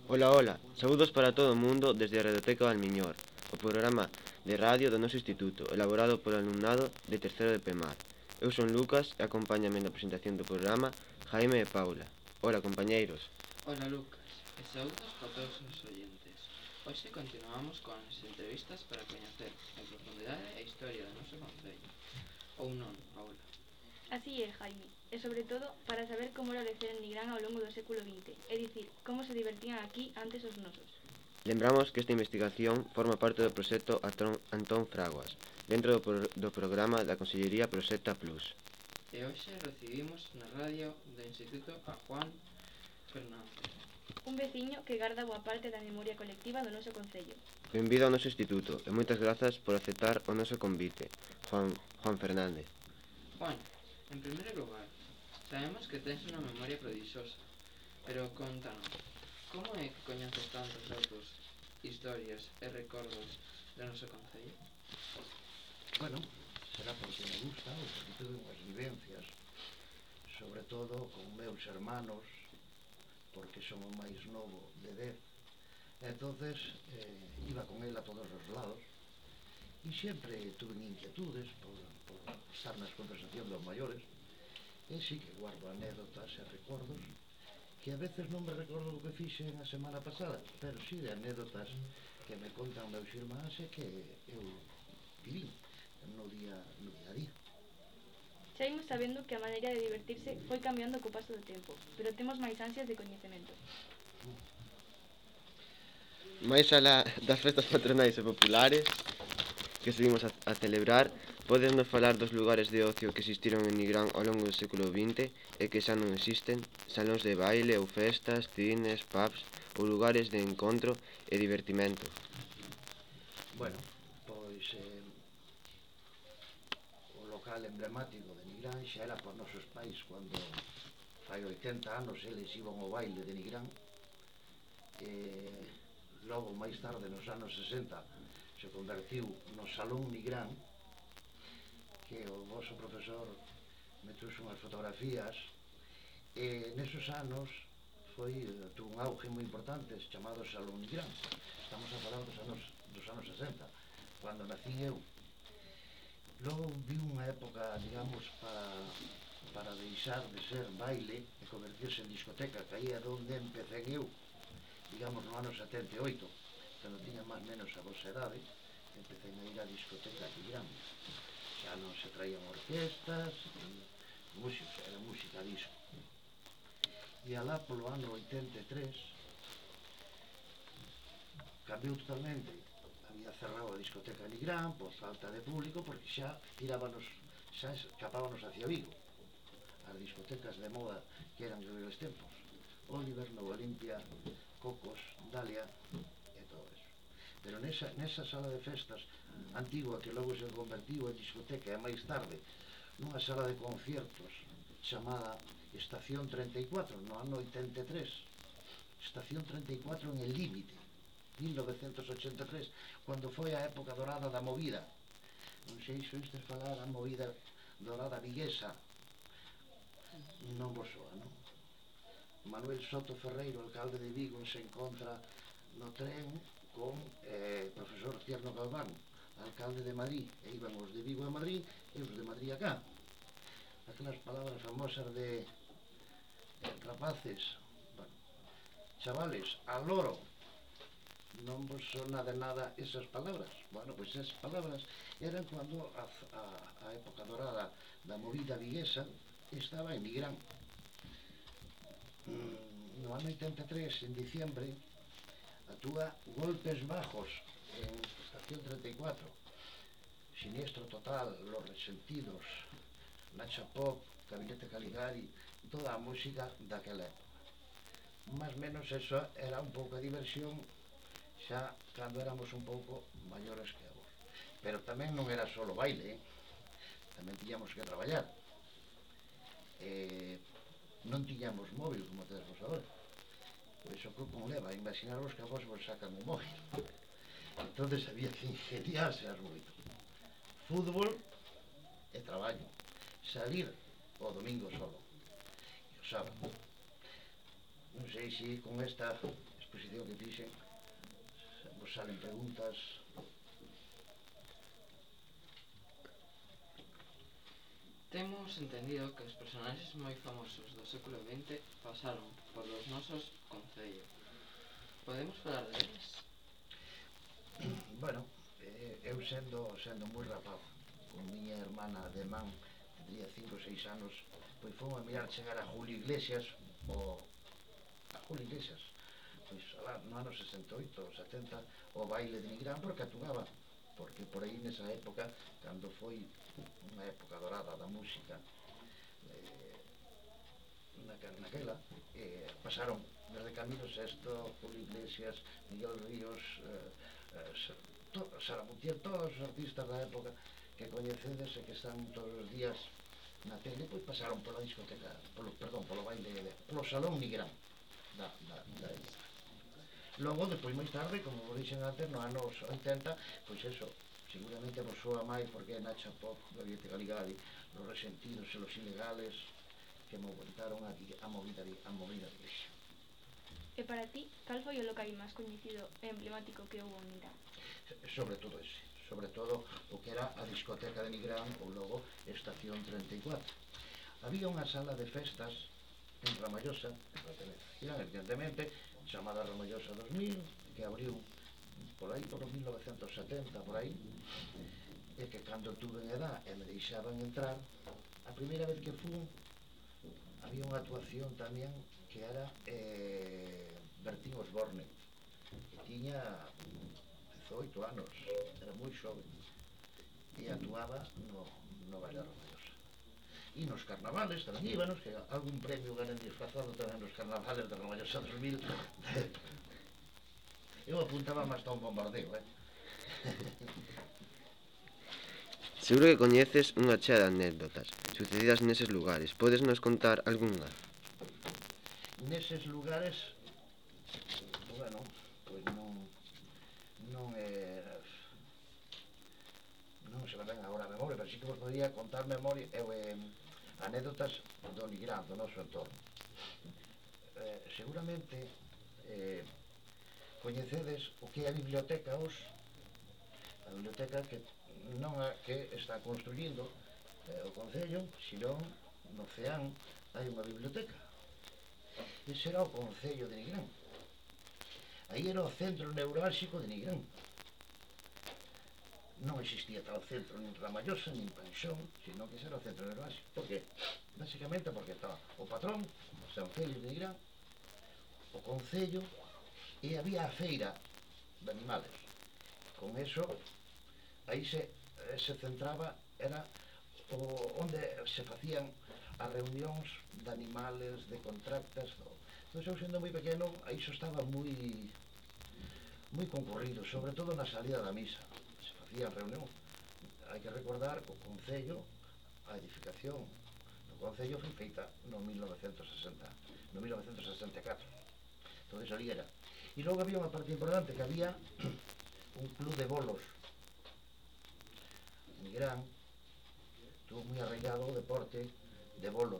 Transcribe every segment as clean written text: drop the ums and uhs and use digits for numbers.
Ola, ola, saúdos para todo o mundo desde a Radioteca do Almiñor, o programa de radio do noso instituto, elaborado polo alumnado de terceiro de Pemar. Eu son Lucas e acompáñame na presentación do programa Jaime e Paula. Ola, compañeiros. Ola Lucas, e saúdos para todos os oyentes. Hoxe continuamos con as entrevistas para coñecer en profundidade a historia do noso concello. Ou non, Paula? Así é, Jaime, e sobre todo para saber como era lecer en Nigrán ao longo do século XX, é dicir, como se divertían aquí antes os nosos. Lembramos que esta investigación forma parte do proxecto Antón Fraguas, dentro do programa da Consellería Proxecta Plus. E hoxe recibimos na radio do Instituto a Juan Fernández, un veciño que garda boa parte da memoria colectiva do noso concello. Benvido ao noso instituto e moitas grazas por aceptar o noso convite, Juan Fernández. Juan, en primeiro lugar, sabemos que tens unha memoria prodixiosa, pero contanos, como é que coñeces tantos datos, historias e recordos do noso concello? Bueno, será porque me gusta ou porque tuve unhas vivencias, sobre todo con meus hermanos, porque son o máis novo de 10. Entonces, iba con él a todos os lados e sempre tuve inquietudes por estar nas conversacións dos maiores, e sí que guardo anécdotas e recordos que a veces non me recordo o que fixen a semana pasada, pero sí de anécdotas que me contan meus irmáns e que eu viví no día a día. Xa imos sabendo que a maneira de divertirse foi cambiando co paso do tempo, pero temos máis ansias de coñecemento. Máis alá das festas patronais e populares que seguimos a celebrar, podesnos falar dos lugares de ocio que existiron en Nigrán ao longo do século XX e que xa non existen, salóns de baile ou festas, cines, pubs ou lugares de encontro e divertimento. Bueno, pois o local emblemático de Nigrán xa era por nosos pais cando fai 80 anos eles iban ao baile de Nigrán, e logo máis tarde nos anos 60 se convertiu no Salón Nigrán, que o vosso profesor me trouxe unhas fotografías, e nesos anos tuvo un auge moi importante chamado Salón Nigrán. Estamos a falar dos anos 60, cando nací eu. Logo vi unha época, digamos, para deixar de ser baile e convertirse en discoteca, que aí é onde empecé eu, digamos, no ano 78, cando tiña máis menos a vosa edade, empecé a ir a discoteca aquí grande. Xa non se traían orquestas, música, era música disco. E alá polo ano 83 cambiou totalmente. Había cerrado a discoteca Nigrán por falta de público, porque xa escapábanos hacia Vigo, as discotecas de moda que eran aqueles tempos, Oliver, Nova Olimpia, Cocos, Dalia e todo eso. Pero nesa sala de festas antigua, que logo se convertiu en discoteca e máis tarde nunha sala de conciertos chamada Estación 34, no ano 83, Estación 34 en El Límite, 1983, cando foi a época dorada da movida. Non sei se oístes falar a movida dorada viguesa, non vos soa, non? Manuel Soto Ferreiro, alcalde de Vigo, se encontra no tren con profesor Tierno Galván, alcalde de Madrid, e iban os de Vigo a Madrid e os de Madrid acá. Aquelas palabras famosas de rapaces, bueno, chavales, al loro, non vos sona de nada esas palabras. Bueno, pois esas palabras eran cando a época dorada da movida viguesa estaba en Nigrán. No ano 83, en diciembre, actúa Golpes Bajos en Estación 34, Siniestro Total, Los Resentidos, Nacha Pop, Gabinete Caligari, toda a música daquela época. Más menos eso era un pouco de diversión xa cando éramos un pouco maiores que agora. Pero tamén non era solo baile, tamén tiñamos que traballar. Non tiñamos móvil como tedes vos agora. Pois o que conleva a imaginaros que a vos sacan o móvil. Entonces había que ingeniarse as moito. Fútbol e traballo. Salir o domingo solo e o sábado. Non sei se con esta exposición que fixen, vos salen preguntas. Temos entendido que os personaxes moi famosos do século XX pasaron por los nosos concello. Podemos falar deles? Bueno, eu sendo moi rapaz, con miña hermana de man, tendría 5 ou 6 anos, pois fomos a mirar chegar a Julio Iglesias, pois alá no ano 68 ou 70, o baile de Nigrán, porque actuaba, porque por aí nesa época, cando foi unha época dorada da música, naquela, pasaron desde Camilo Sesto, Julio Iglesias, Miguel Ríos, Sara Montiel, todos os artistas da época que coñecedes e que están todos os días na tele, pois pasaron pola discoteca, polo baile, polo Salón Nigrán da época. Logo, depois máis tarde, como vos dixen antes, no anos 80, pois eso, seguramente vos soa máis porque é Nacha Pop, Gaviete Galigari, Los Resentidos e Los Ilegales, que montaron aquí a movida de iglesia. E para ti, cal foi o local máis coñecido e emblemático que houve en Nigrán? Sobre todo ese, sobre todo o que era a discoteca de Nigrán ou logo Estación 34. Había unha sala de festas en Ramallosa, evidentemente, chamada Ramallosa 2000, que abriu por aí, por 1970, por aí, e que cando tuve en edad e me deixaban entrar, a primeira vez que fun, había unha actuación tamén que era Bertín Osborne, que tiña 18 anos, era moi xoven, e actuaba no baile de Ramallosa. E nos carnavales tamén íbanos, que algún premio ganen disfrazado tamén nos carnavales de Ramallosa 2000. Eu apuntaba máis a un bombardeo, Seguro que coñeces unha chea de anécdotas sucedidas neses lugares. Podes nos contar algunha? Neses lugares, bueno, pois non se me ven agora a memoria, pero sí que vos podría contar anécdotas do Nigrán, do noso entorno. Seguramente coñecedes o que é a biblioteca hoxe, a biblioteca que non a que está construindo o Concello, senón no Ceán hai unha biblioteca. Ese era o Concello de Nigrán. Aí era o centro neurálxico de Nigrán. Non existía tal centro nin Ramallosa, nin Panxón, senón que ese era o centro neurálxico. Por que? Básicamente porque estaba o patrón, o San Celio de Nigrán, o Concello, e había a feira de animales. Con eso, aí se centraba, era onde se facían as reunións de animales, de contractas, entón, eu sendo moi pequeno, aí iso estaba moi concurrido, sobre todo na salida da misa. Se facían reunións. Hai que recordar que o Concello, a edificación do Concello foi feita no 1964. Entón, ali era. E logo había unha parte importante, que había un club de bolos. Nigrán estuvo moi arraigado o deporte de bolos.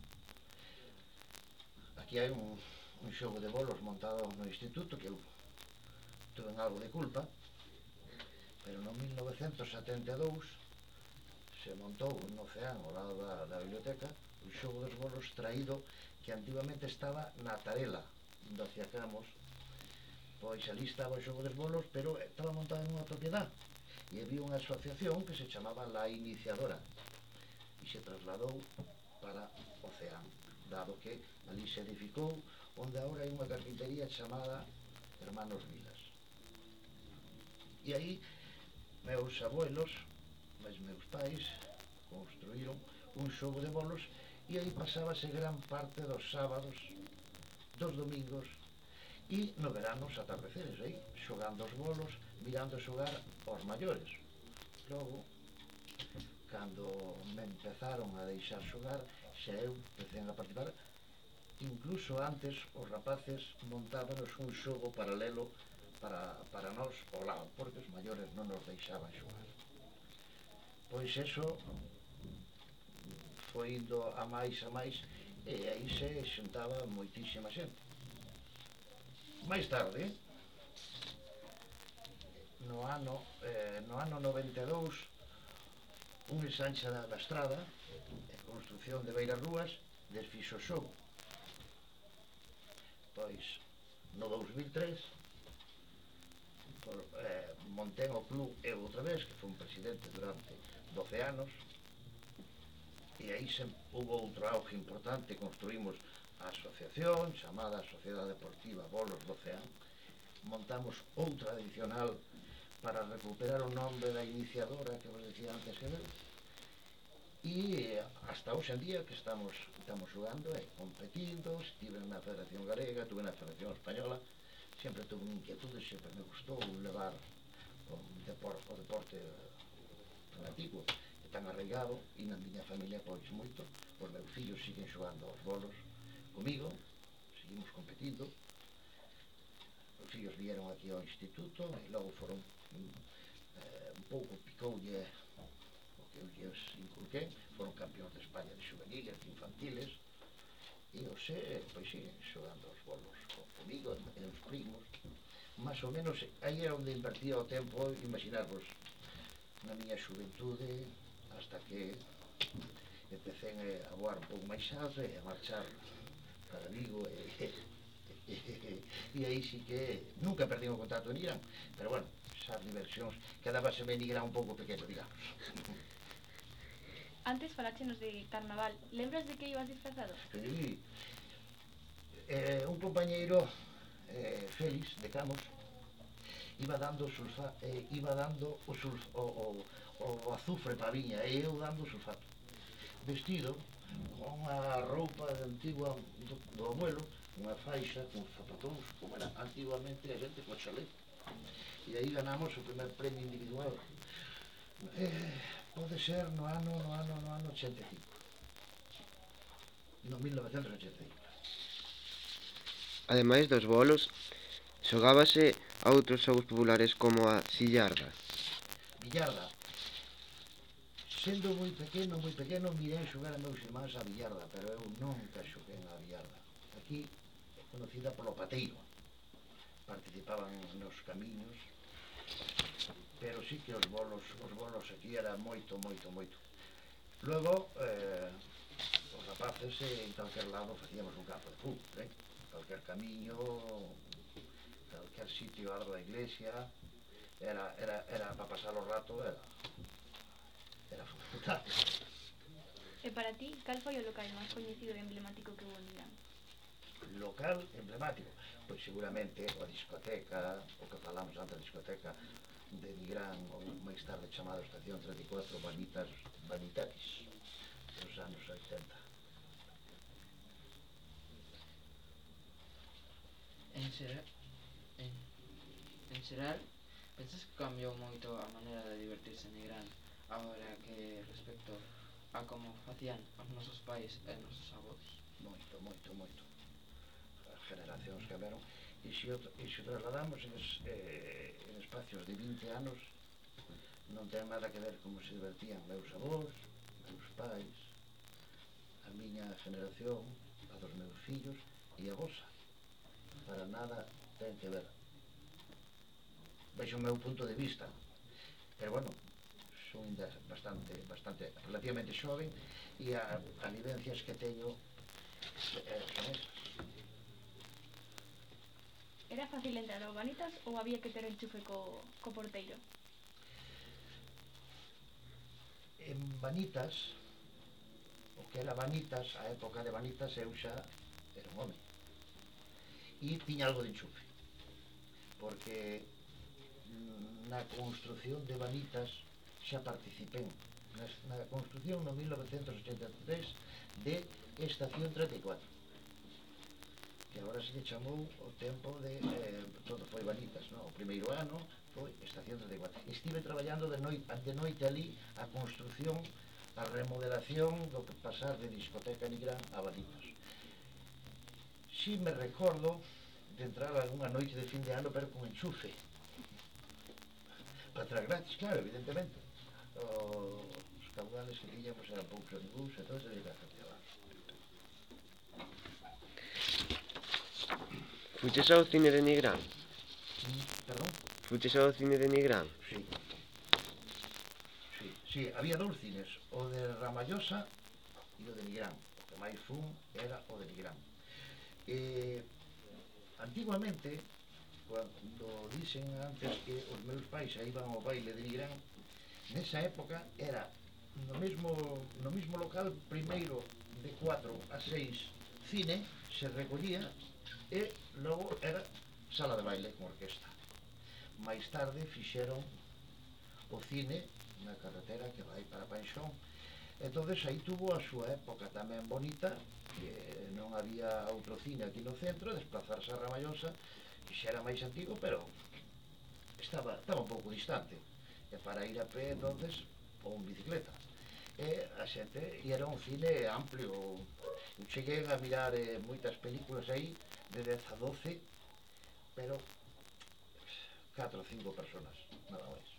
Aquí hai un xogo de bolos montado no instituto, que eu tuve algo de culpa, pero no 1972 se montou no Ceán, ao lado da biblioteca, un xogo dos bolos traído que antigamente estaba na Tarela, onde aciacamos. Pois ali estaba o xogo dos bolos, pero estaba montado en unha propiedade, e había unha asociación que se chamaba La Iniciadora, e se trasladou para o Ceán, dado que ali se edificou onde agora hai unha carpintería chamada Hermanos Vilas. E aí meus abuelos, meus pais, construíron un xogo de bolos, e aí pasábase gran parte dos sábados, dos domingos e no verano os atardeceres aí, xogando os bolos, mirando xogar aos maiores. Logo, cando me empezaron a deixar xogar, xa eu empecé a participar. Incluso antes os rapaces montábanos un xogo paralelo para nós ao lado, porque os maiores non nos deixaban xogar. Pois eso foi indo a máis, e aí se xuntaba moitísima xente. máis tarde, no ano 92, un ensancha da estrada, a construcción de Beiras Rúas, desfixo o xogo. Pois, no 2003, montén o club eu outra vez, que foi un presidente durante 12 anos, e aí houve outro auge importante, construímos a asociación chamada Sociedade Deportiva Bolos do Oceán, montamos outra adicional para recuperar o nome da iniciadora que vos decía antes que eu, e hasta hoxe en día que estamos xogando e competindo. Estive na Federación Galega, estuve na Federación Española, sempre tuve inquietudes, sempre me gustou levar o deporte tan antigo e tan arraigado, e na miña familia pois moito. Os meus fillos siguen xogando aos bolos comigo, seguimos competindo. Os fillos vieron aquí ao instituto e logo foron un pouco picoulle o que eu lles inculqué, foron campeóns de España de juveniles, de infantiles, e hoxe pois siguen xogando aos bolos comigo e os primos. Máis ou menos aí é onde invertía o tempo, imaginarvos, na miña xuventude, hasta que empecé a voar un pouco máis alto e a marchar para Vigo e aí sí que nunca perdí o contacto en Nigrán, pero bueno, esas diversións quedábaseme en Nigrán un pouco pequeno, digamos. Antes faláchenos de carnaval, lembras de que ibas disfrazado? Sí, un compañeiro, Félix, de Camos, iba dando o azufre para a viña e eu dando o sulfato, vestido con unha roupa antigua do abuelo, unha faixa con zapatóns, como era antiguamente a xente con chaleco, e aí ganamos o primer premio individual. Pode ser no ano 85, no 1985. Ademais dos bolos, xogábase a outros xogos populares como a sillarda. Billarda. Sendo moi pequeno, mirei xogar a meus irmáns a billarda, pero eu nunca xoguei a billarda. Aquí é conocida polo pateiro. Participaban nos camiños, pero sí que os bolos aquí era moito. Logo, os rapaces en calquer lado facíamos un campo de fútbol, calquer camiño, calquer sitio algo da iglesia, era para pasar o rato, era fundamental. E para ti, cal foi o local máis coñecido e emblemático que hubo en Nigrán? Local emblemático, pois seguramente a discoteca, o que falamos antes, a discoteca de Nigrán, ou máis tarde chamado Estación 34, Vanitatis, dos anos 80. En xeral, pensas que cambiou moito a maneira de divertirse en Nigrán agora que respecto a como facían os nosos pais e os nosos avós? Moito. As generacións cambiaron, e se trasladamos en espacios de 20 anos, non ten nada que ver como se divertían meus avós, meus pais, a miña generación, a dos meus fillos e a vosa. Para nada ten que ver. Vexo o meu punto de vista, pero bueno, son ainda bastante relativamente xoven, e as vivencias que teño son esas. Era fácil entrar aos Vanitas ou había que ter enchufe co porteiro? En Vanitas, o que era Vanitas, a época de Vanitas, eu xa era un home e tiña algo de enchufe, porque na construción de Vanitas xa participei na construción no 1983 de Estación 34, que agora se chamou o tempo de todo foi Vanitas, no? O primeiro ano foi Estación 34. Estive traballando de noite ali a construción, a remodelación do que pasar de discoteca Nigrán a Vanitas. Si me recordo de entrar algunha noite de fin de ano, pero con enchufe para traer gratis, claro, evidentemente. Os caudales que tiñamos eran poucos amigos, e todo se dedica a cambiar. Fuches ao cine de Nigrán? Perdón? Fuches ao cine de Nigrán? Sí. Sí, había dous cines, o de Ramallosa e o de Nigrán. O que máis fun era o de Nigrán. Antiguamente, cando dixen antes que os meus pais iban ao baile de Nigrán, nesa época era no mesmo local, primeiro de 4 a 6 cine, se recollía e logo era sala de baile con orquesta. Mais tarde fixeron o cine na carretera que vai para Panxón. Entonces aí tuvo a súa época tamén bonita, que non había outro cine aquí no centro, desplazarse a Ramallosa, que xa era máis antigo, pero estaba un pouco distante. E para ir a pé, entonces, ou en bicicleta. E a xente, e era un cine amplio. Eu cheguei a mirar moitas películas aí, de 10 a 12, pero 4 ou 5 personas, nada máis.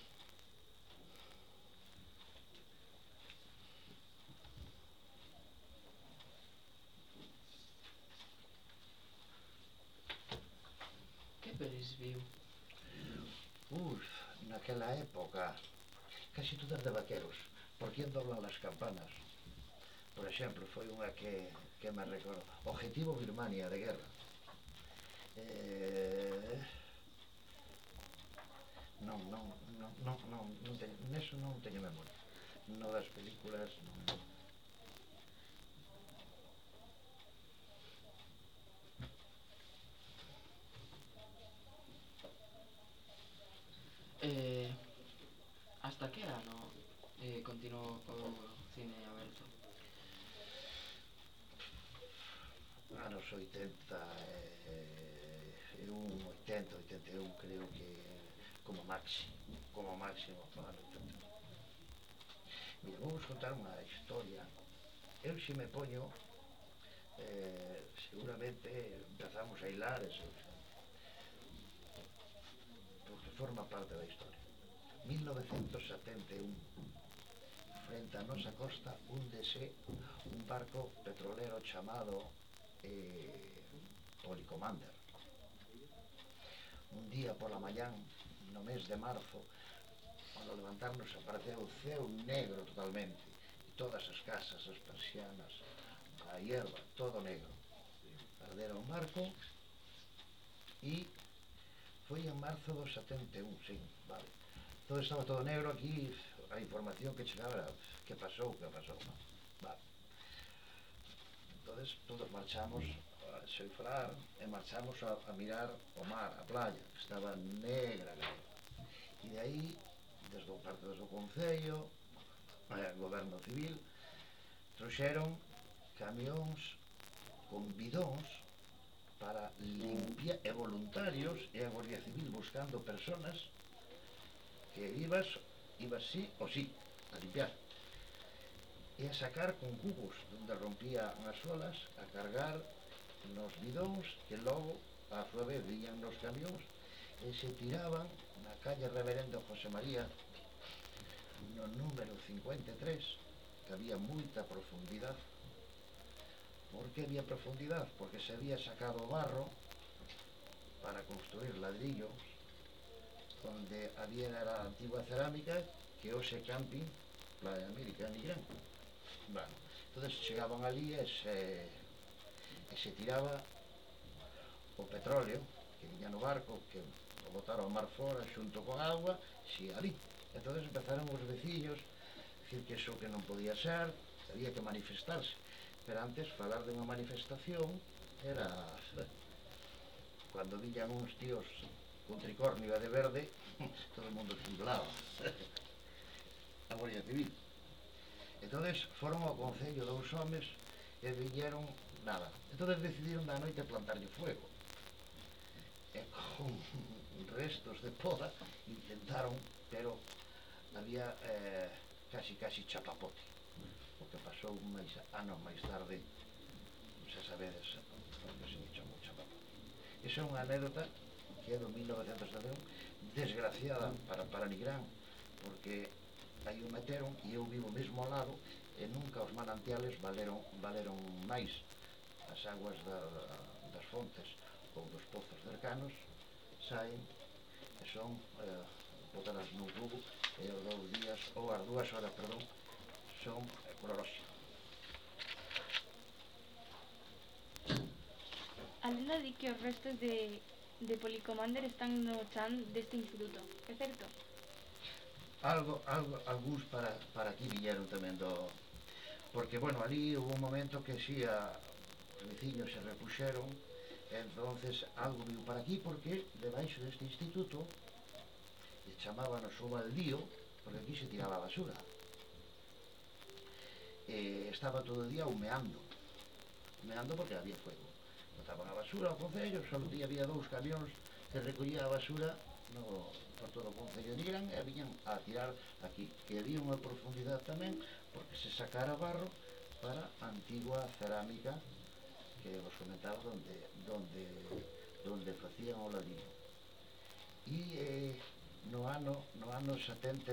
Que pelis viu? Naquela época, casi todas de vaqueros. Por quién doblan las campanas? Por exemplo, foi unha que me recordo. Objetivo Birmania, de guerra. Neso non teño memoria. No das películas, non. Hasta que ano continuou o cine aberto? Anos 80, 81, creo que como máximo, anos 80. Mira, vou vos contar unha historia. Eu se me poño, seguramente empezamos a hilar, porque forma parte da historia. 1971, frente a nosa costa, húndese un barco petrolero chamado Policommander. Un día pola mañán, no mes de marzo, ao levantarnos apareceu o ceo negro totalmente, e todas as casas, as persianas, a hierba, todo negro. Perderon o barco e foi en marzo do 71, sí, vale. Todo estaba todo negro aquí, a información que chegaba era que pasou, vale. Entonces todos marchamos a falar e marchamos a mirar o mar, a playa, que estaba negra. E de aí, desde o parte do Concello, o goberno civil, trouxeron camións con bidóns para limpiar, e voluntarios, e a Guardia Civil buscando personas que ibas sí o sí a limpiar e a sacar con cubos donde rompía as olas, a cargar nos bidóns que logo a súa vez viñan nos camións e se tiraban na calle Reverendo José María, no número 53, que había moita profundidade. Por que había profundidade? Porque se había sacado barro para construir ladrillos onde había a antigua cerámica que hoxe camping Playa América, Nigrán. Bueno, entonces chegaban ali e se tiraba o petróleo que viña no barco, que o botaron ao mar fora xunto con agua, si ali. Entonces empezaron os veciños a dicir que eso que non podía ser, que había que manifestarse. Pero antes, falar de unha manifestación era cando viñan uns tíos con tricornio e de verde, todo o mundo temblaba. A Guardia Civil. Entonces foron ao Concello dous homes e viñeron nada. Entonces decidiron na noite plantarlle fuego. E con restos de poda intentaron, pero había casi chapapote. O que pasou anos máis tarde, se sabedes, que se me chamou chapapote. Esa é unha anécdota que é do 1971, desgraciada para Nigrán, porque aí o meteron e eu vivo mesmo ao lado e nunca os manantiales valeron máis as aguas das fontes. ou dos pozos cercanos saen e son botadas nun cubo e os 2 días ou as 2 horas, perdón, son cloroxio. A lenda di que os restos de Policomander están no chan deste instituto, é certo? Algúns para aquí viñeron tamén porque, bueno, ali houve un momento que si os veciños se repuxeron, entonces algo viu para aquí porque debaixo deste instituto chamábanos o baldío porque aquí se tiraba a basura e estaba todo o día humeando porque había fuego, botaban a basura ao concello, só había 2 camións que recollía a basura por todo o concello de Nigrán e viñan a tirar aquí, que había unha profundidade tamén porque se sacara barro para a antigua cerámica que vos comentaba donde facían o ladrillo. E no ano 73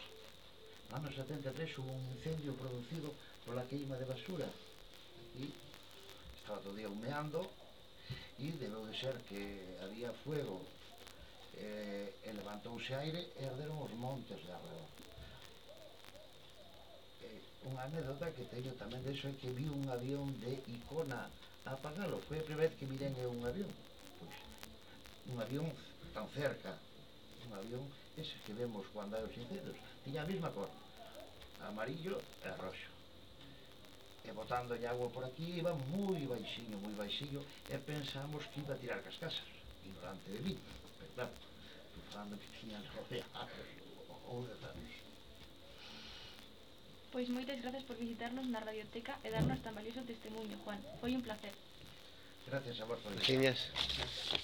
hubo un incendio producido pola queima de basura aquí, estaba todo o día humeando e debeu de ser que había fuego e levantouse aire e arderon os montes de arredor. Unha anécdota que teño tamén deso é que vi un avión de Icona a apagalo, foi a primeira vez que mirei un avión, pois un avión tan cerca, un avión ese que vemos cando hai os incendios, tiña a mesma cor, amarillo e roxo, e botando agua por aquí iba moi baixiño e pensamos que iba a tirar cas casas, ignorante de mí, pero claro, fui falando que tiñan 9 anos ou 10 anos. Pois moitas grazas por visitarnos na radioteca e darnos tan valioso testemunho, Juan. Foi un placer. Gracias a vos por Veciñas.